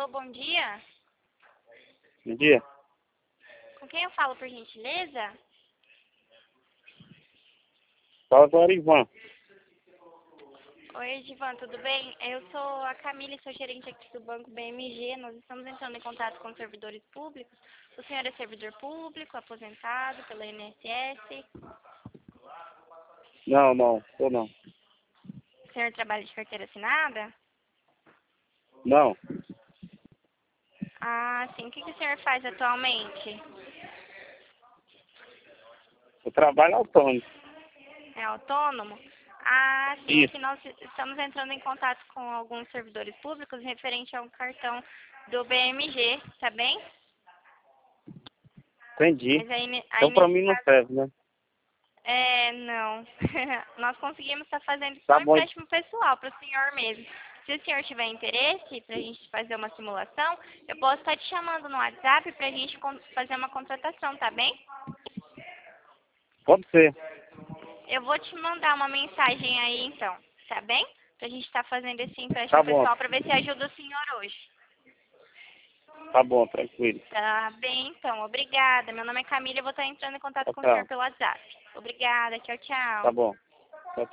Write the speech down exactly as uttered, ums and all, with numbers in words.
Alô, bom dia. Bom dia. Com quem eu falo, por gentileza? Fala com o Arivan. Oi, Edivan, tudo bem? Eu sou a Camila, sou gerente aqui do Banco B M G. Nós estamos entrando em contato com servidores públicos. O senhor é servidor público, aposentado pela I N S S? Não, não, tô não. O senhor trabalha de carteira assinada? Não, Ah, sim. O que, que o senhor faz atualmente? eu trabalho autônomo. É autônomo? Ah, sim. Isso, Aqui nós estamos entrando em contato com alguns servidores públicos referente a um cartão do B M G, tá bem? entendi. Mas aí, ne- aí Então pra nesse mim não caso, serve, né? é, não. Nós conseguimos estar fazendo só Tá um bom, empréstimo pessoal para o senhor mesmo. Se o senhor tiver interesse para a gente fazer uma simulação, eu posso estar te chamando no WhatsApp para a gente con- fazer uma contratação, tá bem? pode ser. Eu vou te mandar uma mensagem aí então, tá bem? Para a gente estar fazendo esse Tá empréstimo bom, pessoal para ver se ajuda o senhor hoje. tá bom, tranquilo. Tá bem, então. Obrigada. Meu nome é Camila e eu vou estar entrando em contato Tchau, com o senhor tchau. pelo WhatsApp. Obrigada. Tchau, Tá tchau. bom.